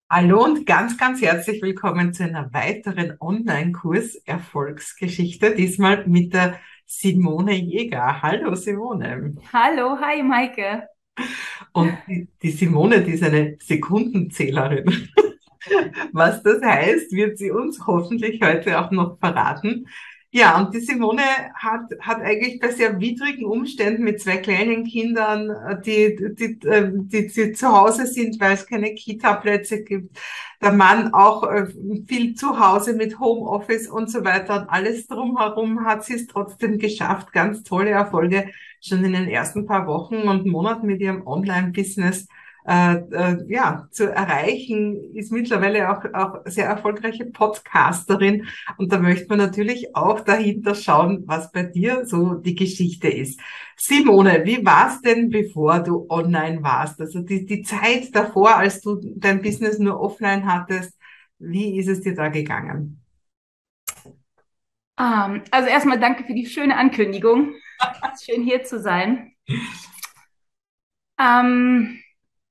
Hallo und ganz herzlich willkommen zu einer weiteren Online-Kurs Erfolgsgeschichte, diesmal mit der Simone Jäger. Hallo Simone. Hallo, hi Maike. Und die Simone, die ist eine Sekundenzählerin. Was das heißt, wird sie uns hoffentlich heute auch noch verraten. Ja, und die Simone hat eigentlich bei sehr widrigen Umständen mit zwei kleinen Kindern, die zu Hause sind, weil es keine Kita-Plätze gibt, der Mann auch viel zu Hause mit Homeoffice und so weiter und alles drumherum, hat sie es trotzdem geschafft, ganz tolle Erfolge schon in den ersten paar Wochen und Monaten mit ihrem Online-Business ja, zu erreichen, ist mittlerweile auch sehr erfolgreiche Podcasterin. Und da möchte man natürlich auch dahinter schauen, was bei dir so die Geschichte ist. Simone, wie war es denn, bevor du online warst? Also die Zeit davor, als du dein Business nur offline hattest, wie ist es dir da gegangen? Also erstmal danke für die schöne Ankündigung. Es ist schön hier zu sein. Ähm,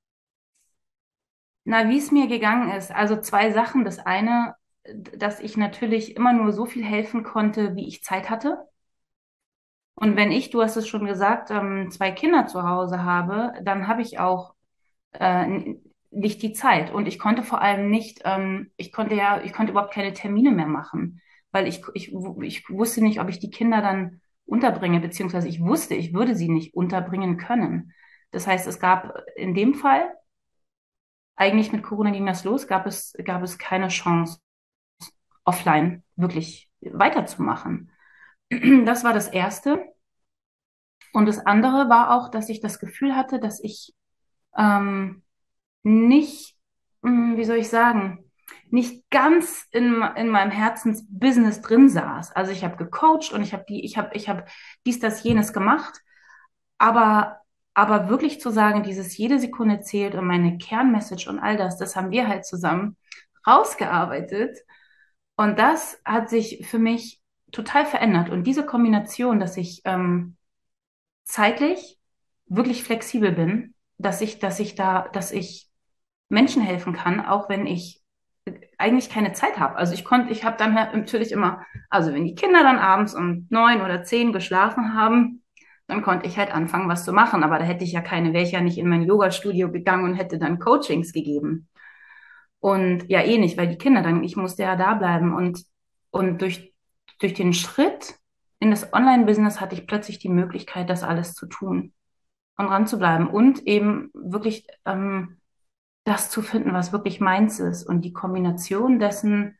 wie es mir gegangen ist. Also zwei Sachen. Das eine, dass ich natürlich immer nur so viel helfen konnte, wie ich Zeit hatte. Und wenn ich, du hast es schon gesagt, zwei Kinder zu Hause habe, dann habe ich auch nicht die Zeit. Und ich konnte vor allem nicht, ich konnte überhaupt keine Termine mehr machen, weil ich wusste nicht, ob ich die Kinder dann unterbringe, beziehungsweise ich wusste, ich würde sie nicht unterbringen können. Das heißt, es gab in dem Fall, eigentlich mit Corona ging das los, gab es keine Chance, offline wirklich weiterzumachen. Das war das Erste. Und das andere war auch, dass ich das Gefühl hatte, dass ich ähm, nicht, wie soll ich sagen, nicht ganz in meinem Herzensbusiness drin saß. Also ich habe gecoacht und ich habe dies, das, jenes gemacht, aber, aber wirklich zu sagen, dieses jede Sekunde zählt und meine Kernmessage und all das, das haben wir halt zusammen rausgearbeitet. Und das hat sich für mich total verändert. Und diese Kombination, dass ich zeitlich wirklich flexibel bin, dass ich Menschen helfen kann, auch wenn ich eigentlich keine Zeit habe. Ich habe dann halt natürlich immer, also wenn die Kinder dann abends um 9 oder 10 geschlafen haben, dann konnte ich halt anfangen, was zu machen. Aber da hätte ich ja keine, wäre ich ja nicht in mein Yoga-Studio gegangen und hätte dann Coachings gegeben. Und ja, eh nicht, weil die Kinder dann, ich musste ja da bleiben. Und durch den Schritt in das Online-Business hatte ich plötzlich die Möglichkeit, das alles zu tun und dran zu bleiben und eben wirklich das zu finden, was wirklich meins ist. Und die Kombination dessen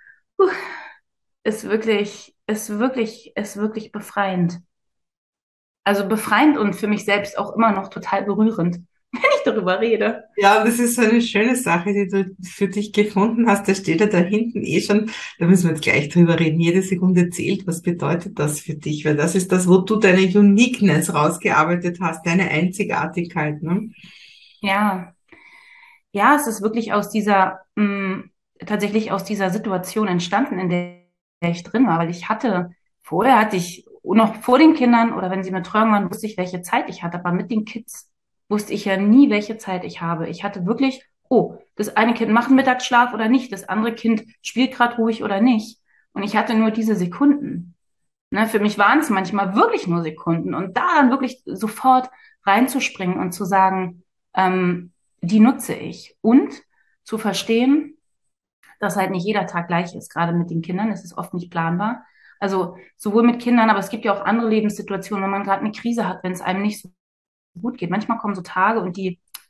ist wirklich befreiend. Also befreiend und für mich selbst auch immer noch total berührend, wenn ich darüber rede. Ja, das ist so eine schöne Sache, die du für dich gefunden hast. Da steht ja da hinten eh schon, da müssen wir jetzt gleich drüber reden. Jede Sekunde zählt. Was bedeutet das für dich? Weil das ist das, wo du deine Uniqueness rausgearbeitet hast, deine Einzigartigkeit, ne? Ja, ja, es ist wirklich tatsächlich aus dieser Situation entstanden, in der ich drin war, weil vorher hatte ich, noch vor den Kindern oder wenn sie mit Betreuung waren, wusste ich, welche Zeit ich hatte, aber mit den Kids wusste ich ja nie, welche Zeit ich habe. Ich hatte wirklich, oh, das eine Kind macht einen Mittagsschlaf oder nicht, das andere Kind spielt gerade ruhig oder nicht. Und ich hatte nur diese Sekunden. Ne, für mich waren es manchmal wirklich nur Sekunden und da dann wirklich sofort reinzuspringen und zu sagen, die nutze ich und zu verstehen, dass halt nicht jeder Tag gleich ist. Gerade mit den Kindern ist es oft nicht planbar. Also sowohl mit Kindern, aber es gibt ja auch andere Lebenssituationen, wenn man gerade eine Krise hat, wenn es einem nicht so gut geht. Manchmal kommen so Tage und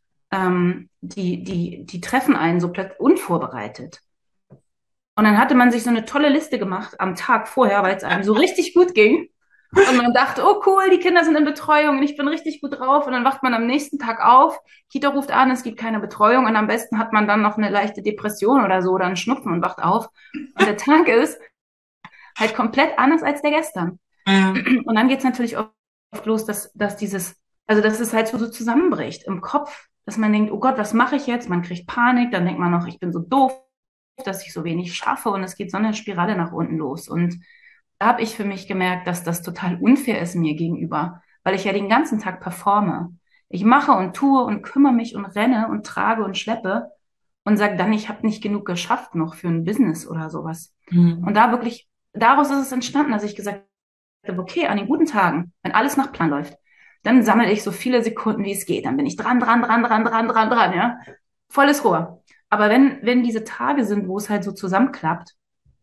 die treffen einen so plötzlich unvorbereitet. Und dann hatte man sich so eine tolle Liste gemacht am Tag vorher, weil es einem so richtig gut ging. Und man dachte, oh cool, die Kinder sind in Betreuung und ich bin richtig gut drauf. Und dann wacht man am nächsten Tag auf, Kita ruft an, es gibt keine Betreuung und am besten hat man dann noch eine leichte Depression oder so oder einen Schnupfen und wacht auf. Und der Tag ist halt komplett anders als der gestern. Ja. Und dann geht es natürlich oft los, dass es halt so zusammenbricht im Kopf, dass man denkt, oh Gott, was mache ich jetzt? Man kriegt Panik, dann denkt man noch, ich bin so doof, dass ich so wenig schaffe und es geht so eine Spirale nach unten los. Und da habe ich für mich gemerkt, dass das total unfair ist mir gegenüber, weil ich ja den ganzen Tag performe. Ich mache und tue und kümmere mich und renne und trage und schleppe. und sage dann, ich habe nicht genug geschafft noch für ein Business oder sowas. Und Mhm. da wirklich, daraus ist es entstanden, dass ich gesagt habe, okay, an den guten Tagen, wenn alles nach Plan läuft, dann sammle ich so viele Sekunden, wie es geht. Dann bin ich dran, ja. Volles Rohr. Aber wenn diese Tage sind, wo es halt so zusammenklappt,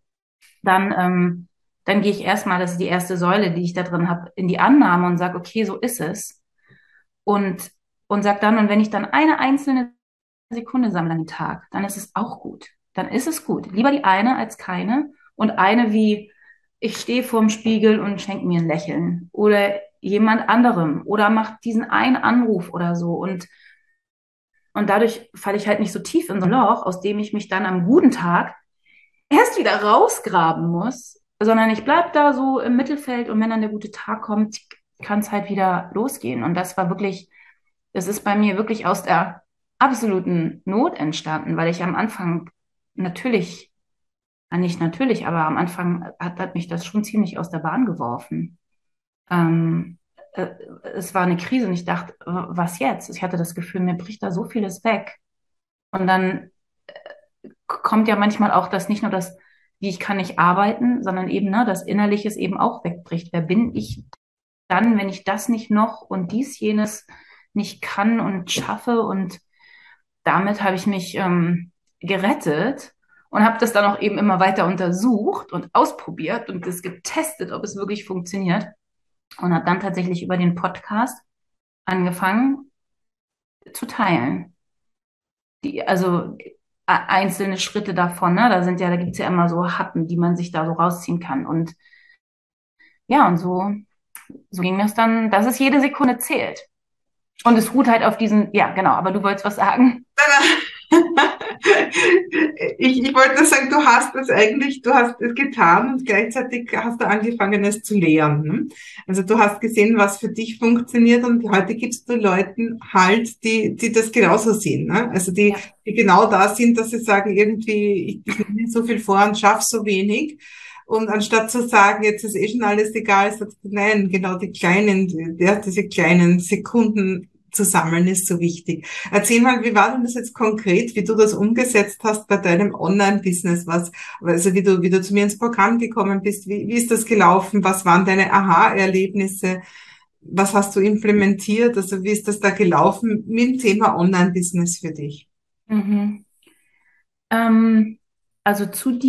dann gehe ich erstmal, das ist die erste Säule, die ich da drin habe, in die Annahme und sage, okay, so ist es. Und, und sage dann, und wenn ich dann eine einzelne Sekunde sammle an den Tag, dann ist es auch gut. Dann ist es gut. Lieber die eine als keine. Und eine wie, ich stehe vorm Spiegel und schenke mir ein Lächeln. Oder jemand anderem. Oder macht diesen einen Anruf oder so. Und dadurch falle ich halt nicht so tief in so ein Loch, aus dem ich mich dann am guten Tag erst wieder rausgraben muss, sondern ich bleib da so im Mittelfeld und wenn dann der gute Tag kommt, kann es halt wieder losgehen. Und das war wirklich, das ist bei mir wirklich aus der absoluten Not entstanden, weil ich am Anfang natürlich, nicht natürlich, aber am Anfang hat mich das schon ziemlich aus der Bahn geworfen. Ähm, äh, Es war eine Krise und ich dachte, was jetzt? Ich hatte das Gefühl, mir bricht da so vieles weg. Und dann kommt ja manchmal auch das nicht nur das, wie ich kann nicht arbeiten, sondern eben, ne, das Innerliches eben auch wegbricht. Wer bin ich dann, wenn ich das nicht noch und dies, jenes nicht kann und schaffe? Und damit habe ich mich gerettet und habe das dann auch eben immer weiter untersucht und ausprobiert und das getestet, ob es wirklich funktioniert. Und habe dann tatsächlich über den Podcast angefangen zu teilen. Also einzelne Schritte davon, ne? Da gibt's ja immer so Happen, die man sich da so rausziehen kann. Und ja, und so ging das dann, dass es jede Sekunde zählt. Und es ruht halt auf diesen, ja, genau, aber du wolltest was sagen. Ich wollte nur sagen, du hast es eigentlich, du hast es getan und gleichzeitig hast du angefangen, es zu lehren. Ne? Also du hast gesehen, was für dich funktioniert und heute gibst du Leuten halt, die das genauso sehen. Ne? Also Ja. die genau da sind, dass sie sagen, irgendwie, ich nehme mir so viel vor und schaffe so wenig. Und anstatt zu sagen, jetzt ist eh schon alles egal, sagst du, nein, genau diese kleinen Sekunden zu sammeln ist so wichtig. Erzähl mal, wie war denn das jetzt konkret, wie du das umgesetzt hast bei deinem Online-Business? Also wie du zu mir ins Programm gekommen bist, wie ist das gelaufen? Was waren deine Aha-Erlebnisse? Was hast du implementiert? Also wie ist das da gelaufen mit dem Thema Online-Business für dich? Mhm. Ähm, also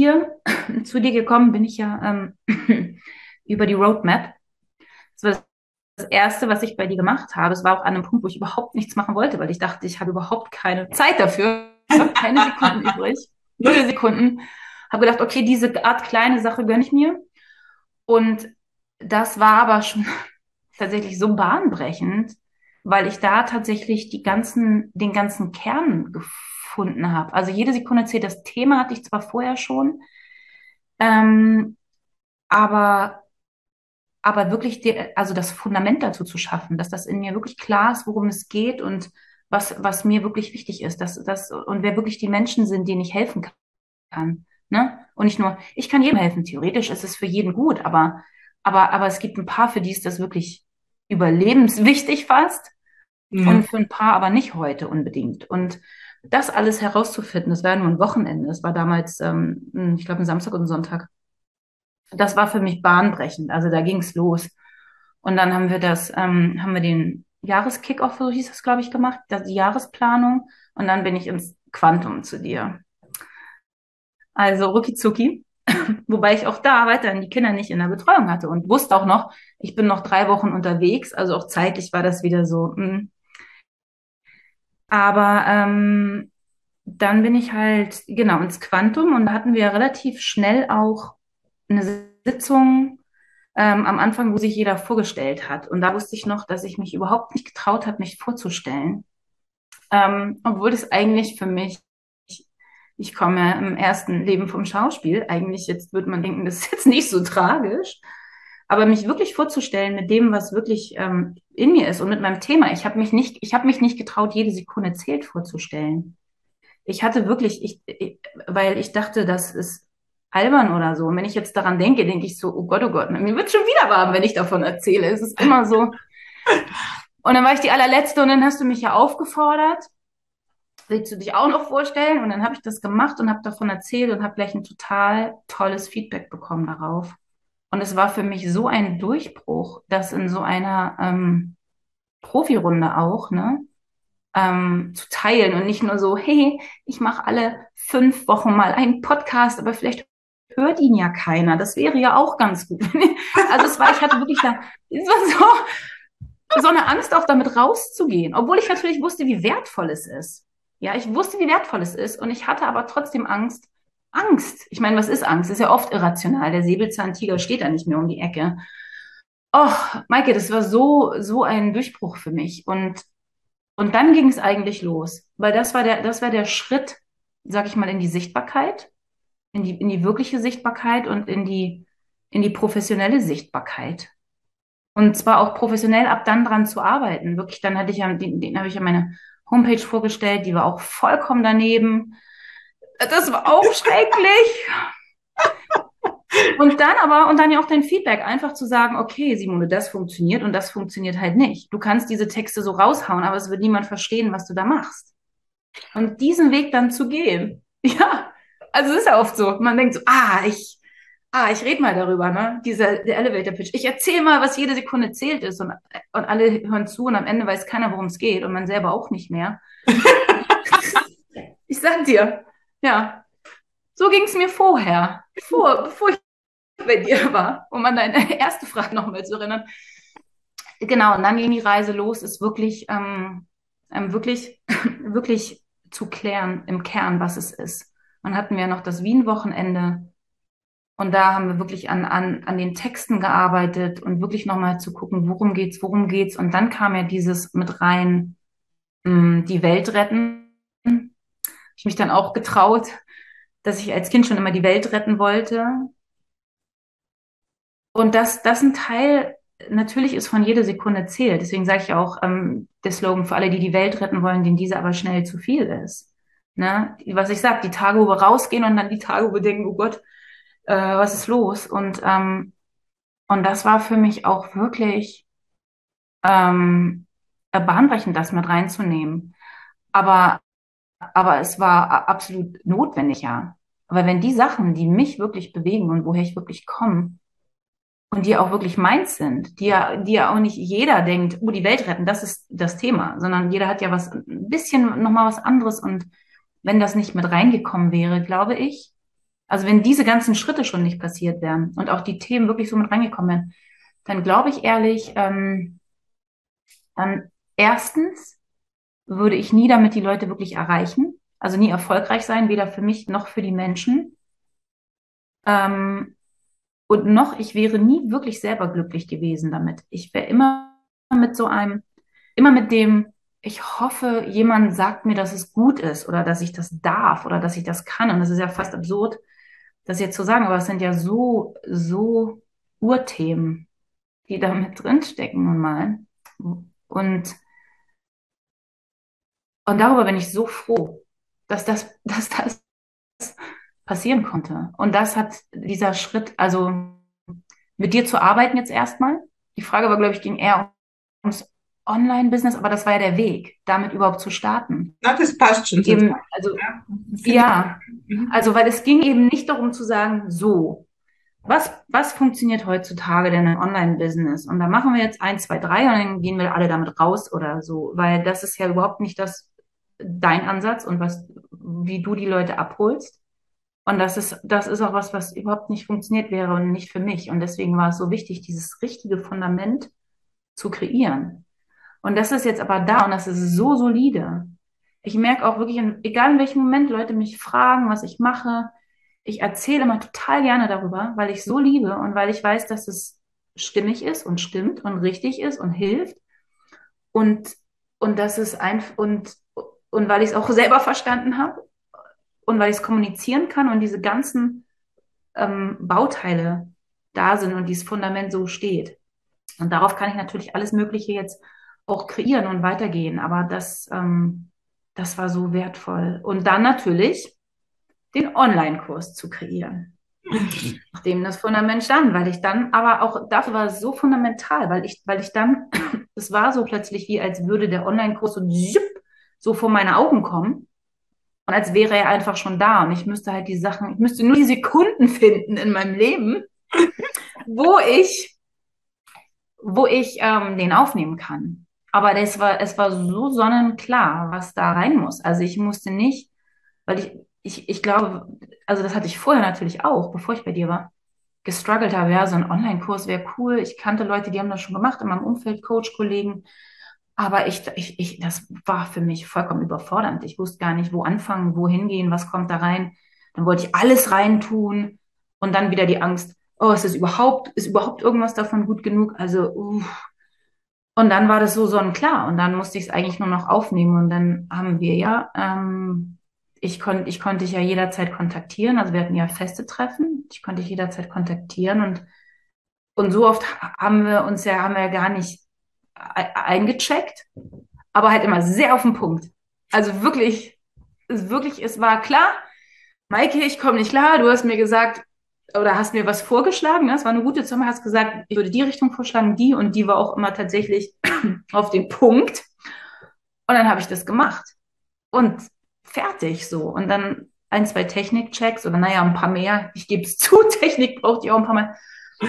zu dir gekommen bin ich ja über die Roadmap. Das war das Erste, was ich bei dir gemacht habe. Es war auch an einem Punkt, wo ich überhaupt nichts machen wollte, weil ich dachte, ich habe überhaupt keine Zeit dafür, keine Sekunden übrig, 0 Sekunden. Habe gedacht, okay, diese Art kleine Sache gönne ich mir. Und das war aber schon tatsächlich so bahnbrechend, weil ich da tatsächlich den ganzen Kern gefunden habe. Also jede Sekunde zählt. Das Thema hatte ich zwar vorher schon, ähm, aber wirklich also das Fundament dazu zu schaffen, dass das in mir wirklich klar ist, worum es geht und was mir wirklich wichtig ist, und wer wirklich die Menschen sind, denen ich helfen kann. Ne? Und nicht nur, ich kann jedem helfen. Theoretisch ist es für jeden gut, aber es gibt ein paar, für die ist das wirklich überlebenswichtig fast Ja. und für ein paar aber nicht heute unbedingt. Und das alles herauszufinden, das war nur ein Wochenende. Das war damals, ich glaube, ein Samstag und ein Sonntag. Das war für mich bahnbrechend. Also da ging es los. Und dann haben wir den Jahreskickoff, so hieß das, glaube ich, gemacht, die Jahresplanung. Und dann bin ich ins Quantum zu dir. Also rucki zucki. Wobei ich auch da weiterhin die Kinder nicht in der Betreuung hatte und wusste auch noch, ich bin noch 3 Wochen unterwegs. Also auch zeitlich war das wieder so. Aber dann bin ich halt, genau, ins Quantum und da hatten wir relativ schnell auch eine Sitzung am Anfang, wo sich jeder vorgestellt hat. Und da wusste ich noch, dass ich mich überhaupt nicht getraut habe, mich vorzustellen. Obwohl das eigentlich für mich, ich komme ja im ersten Leben vom Schauspiel, eigentlich jetzt würde man denken, das ist jetzt nicht so tragisch, aber mich wirklich vorzustellen mit dem, was wirklich in mir ist und mit meinem Thema. Ich habe mich nicht getraut, jede Sekunde zählt vorzustellen. Ich hatte wirklich, weil ich dachte, das ist albern oder so. Und wenn ich jetzt daran denke, denke ich so, oh Gott, mir wird schon wieder warm, wenn ich davon erzähle. Es ist immer so. Und dann war ich die allerletzte und dann hast du mich ja aufgefordert. willst du dich auch noch vorstellen? Und dann habe ich das gemacht und habe davon erzählt und habe gleich ein total tolles Feedback bekommen darauf. Und es war für mich so ein Durchbruch, das in so einer Profirunde auch, ne, zu teilen und nicht nur so, hey, ich mache alle 5 Wochen mal einen Podcast, aber vielleicht hört ihn ja keiner. Das wäre ja auch ganz gut. Also ich hatte wirklich da, es war so eine Angst auch damit rauszugehen, obwohl ich natürlich wusste, wie wertvoll es ist. Ja, ich wusste, wie wertvoll es ist und ich hatte aber trotzdem Angst. Angst. Ich meine, was ist Angst? Das ist ja oft irrational. Der Säbelzahntiger steht da nicht mehr um die Ecke. Oh, Maike, das war so ein Durchbruch für mich. Und dann ging es eigentlich los, weil das war der Schritt, sag ich mal, in die Sichtbarkeit, in die wirkliche Sichtbarkeit und in die professionelle Sichtbarkeit. Und zwar auch professionell ab dann dran zu arbeiten. Wirklich, dann hatte ich ja, den habe ich ja meine Homepage vorgestellt, die war auch vollkommen daneben. Das war auch schrecklich. Und dann ja auch dein Feedback, einfach zu sagen, okay, Simone, das funktioniert und das funktioniert halt nicht. Du kannst diese Texte so raushauen, aber es wird niemand verstehen, was du da machst. Und diesen Weg dann zu gehen, ja, also es ist ja oft so, man denkt so, ich rede mal darüber, ne? Der Elevator Pitch. Ich erzähle mal, was jede Sekunde zählt ist und alle hören zu und am Ende weiß keiner, worum es geht und man selber auch nicht mehr. Ich sag dir, ja, so ging es mir vorher, bevor ich bei dir war, um an deine erste Frage nochmal zu erinnern. Genau, und dann ging die Reise los, ist wirklich, wirklich, wirklich zu klären im Kern, was es ist. Dann hatten wir noch das Wien-Wochenende und da haben wir wirklich an den Texten gearbeitet und wirklich nochmal zu gucken, worum geht's. Und dann kam ja dieses mit rein, die Welt retten. Ich mich dann auch getraut, dass ich als Kind schon immer die Welt retten wollte. Und das ein Teil natürlich ist von jeder Sekunde zählt. Deswegen sage ich auch, der Slogan für alle, die die Welt retten wollen, denen diese aber schnell zu viel ist. Ne? Was ich sage, die Tage, wo wir rausgehen und dann die Tage, wo wir denken, oh Gott, was ist los? Und das war für mich auch wirklich bahnbrechend, das mit reinzunehmen. Aber, aber es war absolut notwendig, ja. Aber wenn die Sachen, die mich wirklich bewegen und woher ich wirklich komme, und die auch wirklich meins sind, die ja auch nicht jeder denkt, oh, die Welt retten, das ist das Thema, sondern jeder hat ja was, ein bisschen nochmal was anderes. Und wenn das nicht mit reingekommen wäre, glaube ich, also wenn diese ganzen Schritte schon nicht passiert wären und auch die Themen wirklich so mit reingekommen wären, dann glaube ich ehrlich, dann erstens würde ich nie damit die Leute wirklich erreichen, also nie erfolgreich sein, weder für mich noch für die Menschen. Ähm, Und noch, ich wäre nie wirklich selber glücklich gewesen damit. Ich wäre immer mit dem, ich hoffe, jemand sagt mir, dass es gut ist oder dass ich das darf oder dass ich das kann. Und das ist ja fast absurd, das jetzt zu sagen, aber es sind ja so Urthemen, die da mit drinstecken nun mal. Und, und darüber bin ich so froh, dass das passieren konnte. Und das hat dieser Schritt, also mit dir zu arbeiten jetzt erstmal. Die Frage war, glaube ich, ging eher ums Online-Business, aber das war ja der Weg, damit überhaupt zu starten. Na, das passt schon Eben, total. also Ja, finde ja, ich. Mhm. also weil es ging eben nicht darum zu sagen, so, was funktioniert heutzutage denn im Online-Business? Und da machen wir jetzt eins, zwei, drei und dann gehen wir alle damit raus oder so, weil das ist ja überhaupt nicht dein Ansatz und wie du die Leute abholst. Und das ist auch was überhaupt nicht funktioniert wäre und nicht für mich. Und deswegen war es so wichtig, dieses richtige Fundament zu kreieren. Und das ist jetzt aber da und das ist so solide. Ich merke auch wirklich, egal in welchem Moment Leute mich fragen, was ich mache, ich erzähle immer total gerne darüber, weil ich so liebe und weil ich weiß, dass es stimmig ist und stimmt und richtig ist und hilft. Und, und dass es einfach, und weil ich es auch selber verstanden habe und weil ich es kommunizieren kann und diese ganzen Bauteile da sind und dieses Fundament so steht. Und darauf kann ich natürlich alles Mögliche jetzt auch kreieren und weitergehen. Aber das war so wertvoll. Und dann natürlich den Online-Kurs zu kreieren, nachdem das Fundament stand, weil ich dann, aber auch dafür war es so fundamental, weil ich dann, es war so plötzlich wie, als würde der Online-Kurs so vor meine Augen kommen. Und als wäre er einfach schon da. Und ich müsste halt ich müsste nur die Sekunden finden in meinem Leben, wo ich, den aufnehmen kann. Aber es war so sonnenklar, was da rein muss. Also ich musste nicht, weil ich glaube, also das hatte ich vorher natürlich auch, bevor ich bei dir war, gestruggelt habe, ja, so ein Online-Kurs wäre cool. Ich kannte Leute, die haben das schon gemacht in meinem Umfeld, Coach-Kollegen. Aber das war für mich vollkommen überfordernd. Ich wusste gar nicht, wo anfangen, wo hingehen, was kommt da rein. Dann wollte ich alles reintun und dann wieder die Angst, oh, ist überhaupt irgendwas davon gut genug? Also, Und dann war das so sonnenklar und dann musste ich es eigentlich nur noch aufnehmen und dann haben wir ja, ich konnte dich ja jederzeit kontaktieren, also wir hatten ja feste Treffen, ich konnte dich jederzeit kontaktieren und so oft haben wir ja gar nicht eingecheckt, aber halt immer sehr auf den Punkt. Also wirklich, es war klar, Maike, ich komme nicht klar, du hast mir gesagt, oder hast mir was vorgeschlagen, ne? Das war eine gute Summe, hast gesagt, ich würde die Richtung vorschlagen, die und die war auch immer tatsächlich auf den Punkt. Und dann habe ich das gemacht und fertig so. Und dann ein, zwei Technikchecks oder naja, ein paar mehr. Ich gebe es zu, Technik braucht ihr auch ein paar Mal.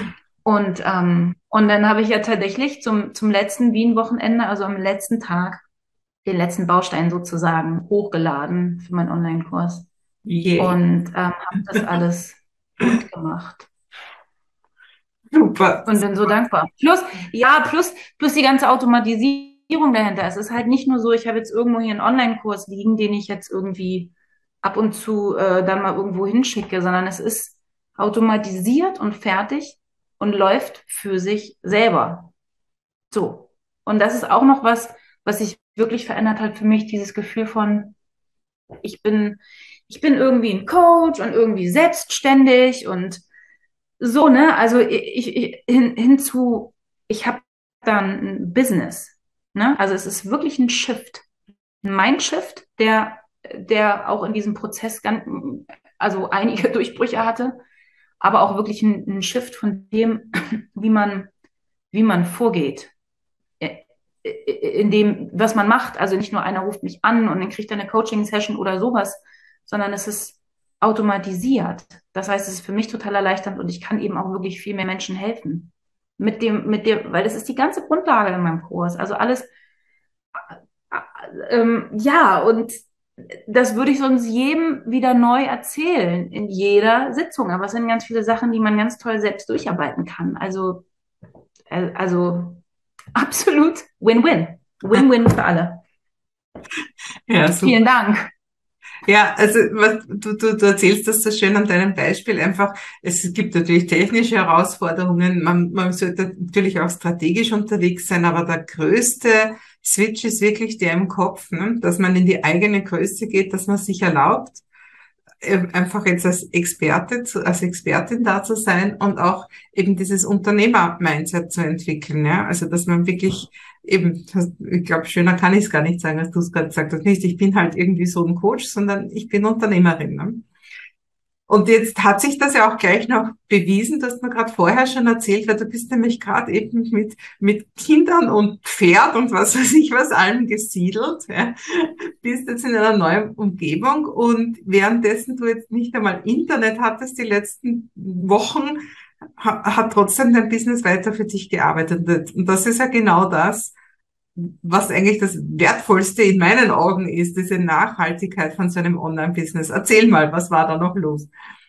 Und dann habe ich ja tatsächlich zum letzten Wien-Wochenende, also am letzten Tag, den letzten Baustein sozusagen hochgeladen für meinen Online-Kurs Yay. und habe das alles gut gemacht. Super. Und bin so dankbar. Plus die ganze Automatisierung dahinter. Es ist halt nicht nur so, ich habe jetzt irgendwo hier einen Online-Kurs liegen, den ich jetzt irgendwie ab und zu dann mal irgendwo hinschicke, sondern es ist automatisiert und fertig und läuft für sich selber. So. Und das ist auch noch was sich wirklich verändert hat für mich, dieses Gefühl von, ich bin, ich bin irgendwie ein Coach und irgendwie selbstständig und so, ne? Also hinzu, ich habe dann ein Business, ne? Also es ist wirklich ein Shift, ein Mindshift, der auch in diesem Prozess also einige Durchbrüche hatte, aber auch wirklich ein Shift von dem, wie man vorgeht, in dem, was man macht. Also nicht nur einer ruft mich an und dann kriegt er eine Coaching-Session oder sowas, sondern es ist automatisiert. Das heißt, es ist für mich total erleichternd und ich kann eben auch wirklich viel mehr Menschen helfen. Weil das ist die ganze Grundlage in meinem Kurs. Also alles, ja, und das würde ich sonst jedem wieder neu erzählen in jeder Sitzung. Aber es sind ganz viele Sachen, die man ganz toll selbst durcharbeiten kann. Also absolut Win-Win. Win-Win für alle. Ja, super. Vielen Dank. Ja, also du erzählst das so schön an deinem Beispiel einfach. Es gibt natürlich technische Herausforderungen. Man sollte natürlich auch strategisch unterwegs sein, aber der größte Switch ist wirklich der im Kopf, ne? Dass man in die eigene Größe geht, dass man sich erlaubt, einfach jetzt als Expertin da zu sein und auch eben dieses Unternehmer-Mindset zu entwickeln, ja. Also, dass man wirklich eben, ich glaube, schöner kann ich es gar nicht sagen, als du es gerade gesagt hast, nicht, ich bin halt irgendwie so ein Coach, sondern ich bin Unternehmerin, ne? Und jetzt hat sich das ja auch gleich noch bewiesen, du hast mir gerade vorher schon erzählt, weil du bist nämlich gerade eben mit Kindern und Pferd und was weiß ich was allem gesiedelt, ja. Bist jetzt in einer neuen Umgebung und währenddessen du jetzt nicht einmal Internet hattest die letzten Wochen, hat trotzdem dein Business weiter für dich gearbeitet. Und das ist ja genau das, was eigentlich das Wertvollste in meinen Augen ist, diese Nachhaltigkeit von so einem Online-Business. Erzähl mal, was war da noch los?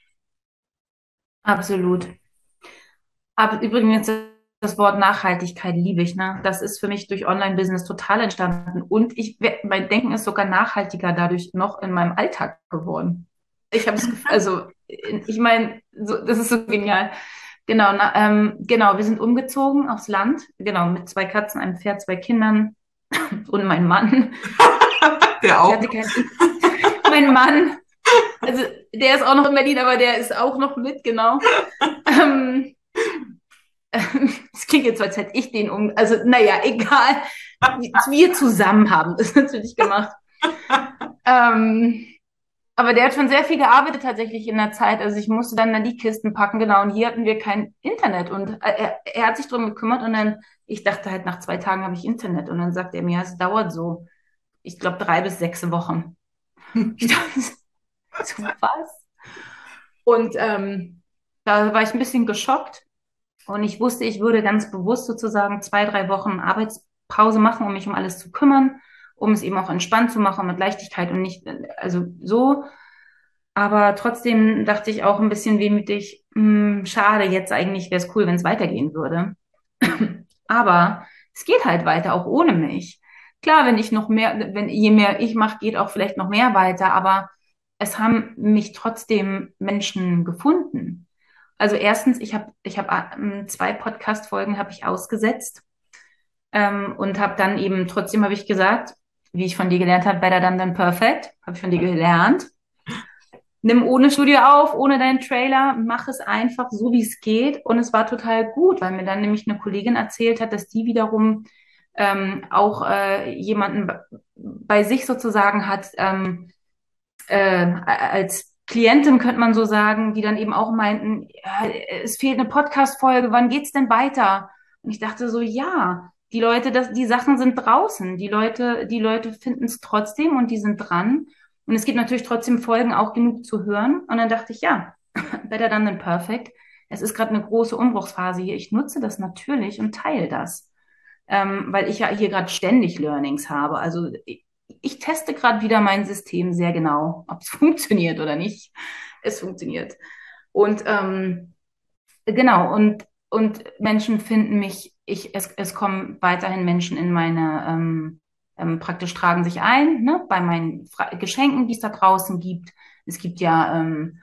Absolut. Aber übrigens, das Wort Nachhaltigkeit liebe ich, ne? Das ist für mich durch Online-Business total entstanden. Und mein Denken ist sogar nachhaltiger dadurch noch in meinem Alltag geworden. Ich habe das Gefühl, also, ich meine, das ist so genial. Genau, genau, wir sind umgezogen aufs Land, genau, mit zwei Katzen, einem Pferd, zwei Kindern und meinem Mann. Der Ich auch. hatte mein Mann, also der ist auch noch in Berlin, aber der ist auch noch mit, genau. Ähm, Es klingt jetzt so, als hätte ich den also naja, egal. Wir zusammen haben das natürlich gemacht. Ähm, aber der hat schon sehr viel gearbeitet tatsächlich in der Zeit. Also ich musste dann die Kisten packen, genau. Und hier hatten wir kein Internet. Und er hat sich darum gekümmert und dann, ich dachte halt, nach 2 Tagen habe ich Internet. Und dann sagt er mir, ja, es dauert so, ich glaube, 3 bis 6 Wochen. Ich dachte, so was? Und da war ich ein bisschen geschockt und ich wusste, ich würde ganz bewusst sozusagen 2, 3 Wochen Arbeitspause machen, um mich um alles zu kümmern, um es eben auch entspannt zu machen, mit Leichtigkeit und nicht, also so. Aber trotzdem dachte ich auch ein bisschen wehmütig, schade, jetzt eigentlich wäre es cool, wenn es weitergehen würde. Aber es geht halt weiter, auch ohne mich. Klar, wenn ich noch mehr, wenn je mehr ich mache, geht auch vielleicht noch mehr weiter, aber es haben mich trotzdem Menschen gefunden. Also erstens, ich habe 2 Podcast-Folgen habe ich ausgesetzt und habe dann eben trotzdem habe ich gesagt, wie ich von dir gelernt habe, better done than perfect, habe ich von dir gelernt. Nimm ohne Studio auf, ohne deinen Trailer, mach es einfach so, wie es geht. Und es war total gut, weil mir dann nämlich eine Kollegin erzählt hat, dass die wiederum auch jemanden bei sich sozusagen hat, als Klientin könnte man so sagen, die dann eben auch meinten, ja, es fehlt eine Podcast-Folge, wann geht's denn weiter? Und ich dachte so, ja, die Leute, die Sachen sind draußen, die Leute finden es trotzdem und die sind dran. Und es gibt natürlich trotzdem Folgen auch genug zu hören. Und dann dachte ich, ja, better done than perfect. Es ist gerade eine große Umbruchsphase hier. Ich nutze das natürlich und teile das, weil ich ja hier gerade ständig Learnings habe. Also ich teste gerade wieder mein System sehr genau, ob es funktioniert oder nicht. Es funktioniert. Und genau, und Menschen finden mich, es kommen weiterhin Menschen in meine, praktisch tragen sich ein, ne, bei meinen Geschenken, die es da draußen gibt. Es gibt ja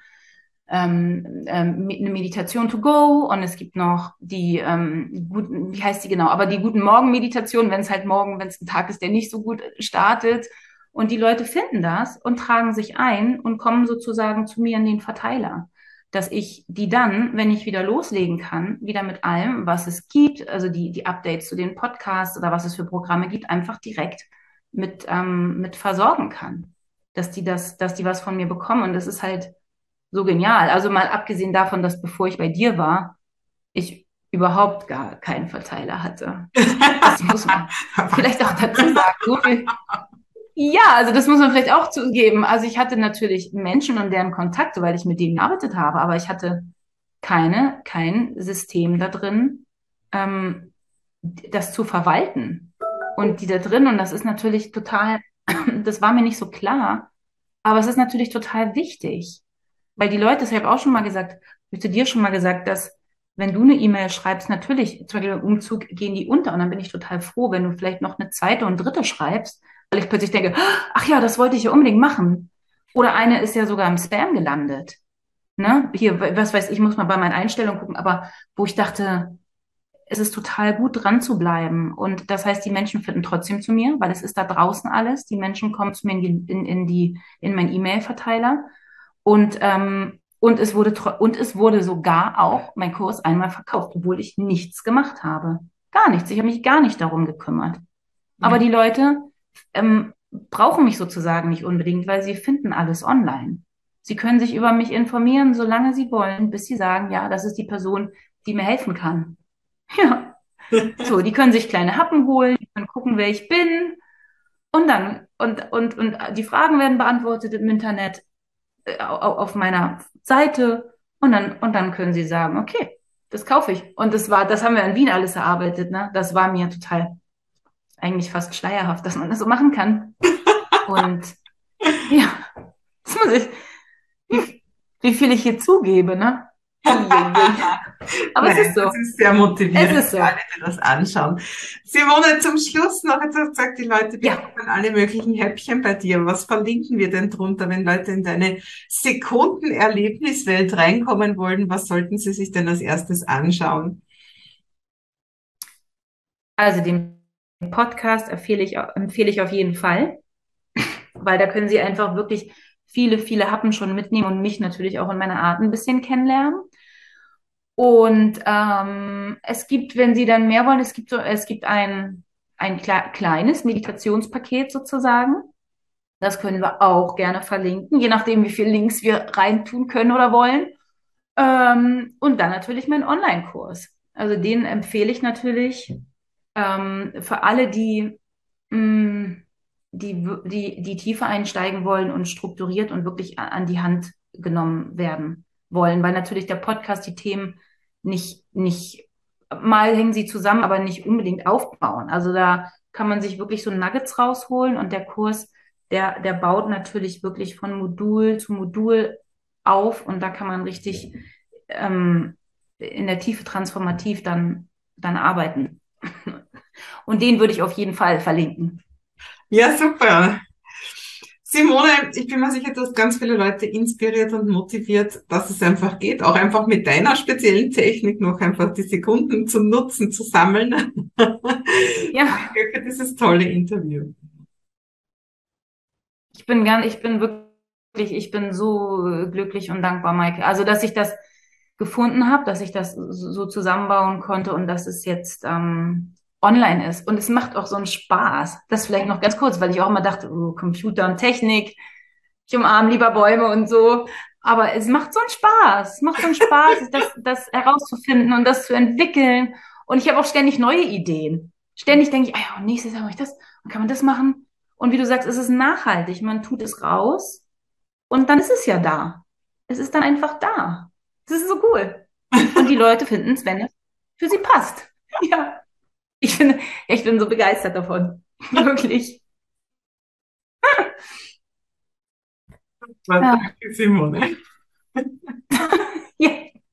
eine Meditation to go und es gibt noch die guten, wie heißt die genau, aber die guten Morgenmeditationen, wenn es halt morgen, wenn es ein Tag ist, der nicht so gut startet. Und die Leute finden das und tragen sich ein und kommen sozusagen zu mir in den Verteiler, dass ich die dann, wenn ich wieder loslegen kann, wieder mit allem, was es gibt, also die Updates zu den Podcasts oder was es für Programme gibt, einfach direkt mit versorgen kann. Dass die was von mir bekommen. Und das ist halt so genial. Also mal abgesehen davon, dass bevor ich bei dir war, ich überhaupt gar keinen Verteiler hatte. Das muss man vielleicht auch dazu sagen. So viel, ja, also das muss man vielleicht auch zugeben. Also ich hatte natürlich Menschen und deren Kontakte, weil ich mit denen gearbeitet habe, aber ich hatte kein System da drin, das zu verwalten. Und die da drin, und das ist natürlich total, das war mir nicht so klar, aber es ist natürlich total wichtig. Weil die Leute, das habe ich auch schon mal gesagt, habe ich zu dir schon mal gesagt, dass wenn du eine E-Mail schreibst, natürlich, zum Beispiel beim Umzug gehen die unter und dann bin ich total froh, wenn du vielleicht noch eine zweite und dritte schreibst, weil ich plötzlich denke, ach ja, das wollte ich ja unbedingt machen. Oder eine ist ja sogar im Spam gelandet. Ne? Hier, was weiß ich, muss mal bei meinen Einstellungen gucken, aber wo ich dachte, es ist total gut dran zu bleiben. Und das heißt, die Menschen finden trotzdem zu mir, weil es ist da draußen alles. Die Menschen kommen zu mir in meinen E-Mail-Verteiler. Und es wurde sogar auch mein Kurs einmal verkauft, obwohl ich nichts gemacht habe. Gar nichts. Ich habe mich gar nicht darum gekümmert. Aber die Leute brauchen mich sozusagen nicht unbedingt, weil sie finden alles online. Sie können sich über mich informieren, solange sie wollen, bis sie sagen, ja, das ist die Person, die mir helfen kann. Ja, so, die können sich kleine Happen holen, die können gucken, wer ich bin. Und die Fragen werden beantwortet im Internet auf meiner Seite und dann können sie sagen, okay, das kaufe ich. Und das haben wir in Wien alles erarbeitet, ne? Das war mir total eigentlich fast schleierhaft, dass man das so machen kann. Und ja, das muss ich, wie viel ich hier zugebe, ne? Aber es ist Nein, so. das ist sehr motivierend Es ist für so. alle, die das anschauen. Simone, zum Schluss noch, jetzt hast du gesagt, die Leute Ja. bekommen alle möglichen Häppchen bei dir. Was verlinken wir denn drunter, wenn Leute in deine Sekundenerlebniswelt reinkommen wollen? Was sollten sie sich denn als erstes anschauen? Also den Podcast empfehle ich auf jeden Fall, weil da können Sie einfach wirklich viele Happen schon mitnehmen und mich natürlich auch in meiner Art ein bisschen kennenlernen. Und es gibt, wenn Sie dann mehr wollen, es gibt ein kleines Meditationspaket sozusagen. Das können wir auch gerne verlinken, je nachdem, wie viele Links wir reintun können oder wollen. Und dann natürlich mein Online-Kurs. Also den empfehle ich natürlich für alle, die mh, die tiefer einsteigen wollen und strukturiert und wirklich an die Hand genommen werden wollen, weil natürlich der Podcast die Themen nicht, mal hängen sie zusammen, aber nicht unbedingt aufbauen. Also da kann man sich wirklich so Nuggets rausholen und der Kurs, der baut natürlich wirklich von Modul zu Modul auf und da kann man richtig in der Tiefe transformativ dann arbeiten. Und den würde ich auf jeden Fall verlinken. Ja, super. Simone, ich bin mir sicher, du hast ganz viele Leute inspiriert und motiviert, dass es einfach geht, auch einfach mit deiner speziellen Technik noch einfach die Sekunden zum Nutzen zu sammeln. Ja, Danke für dieses tolle Interview. ich bin wirklich, ich bin so glücklich und dankbar, Maike. Also, dass ich das gefunden habe, dass ich das so zusammenbauen konnte und dass es jetzt online ist. Und es macht auch so einen Spaß. Das vielleicht noch ganz kurz, weil ich auch immer dachte, oh, Computer und Technik, ich umarme lieber Bäume und so. Aber es macht so einen Spaß. Es macht so einen Spaß, das herauszufinden und das zu entwickeln. Und ich habe auch ständig neue Ideen. Ständig denke ich, ah ja, nächstes Jahr mache ich das. Und kann man das machen? Und wie du sagst, es ist nachhaltig. Man tut es raus und dann ist es ja da. Es ist dann einfach da. Das ist so cool. Und die Leute finden es, wenn es für sie passt. Ja, ich bin so begeistert davon. Wirklich. Ja, Danke, Simone. ja,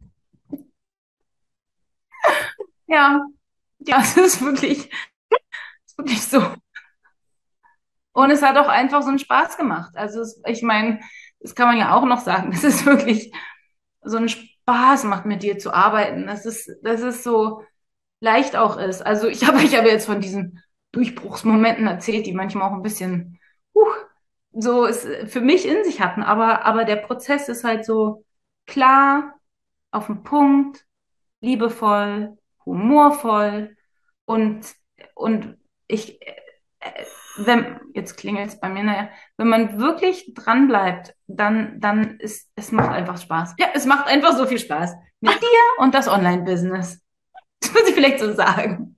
ja, ja, es ist wirklich so. Und es hat auch einfach so einen Spaß gemacht. Also ich meine, das kann man ja auch noch sagen. Es ist wirklich so einen Spaß macht, mit dir zu arbeiten. Das ist so leicht auch ist. Also ich habe jetzt von diesen Durchbruchsmomenten erzählt, die manchmal auch ein bisschen, so es für mich in sich hatten. Aber der Prozess ist halt so klar, auf den Punkt, liebevoll, humorvoll und, und ich, jetzt klingelt es bei mir, naja, wenn man wirklich dran bleibt, dann es macht einfach Spaß. Ja, es macht einfach so viel Spaß mit dir und das Online-Business. Das muss ich vielleicht so sagen.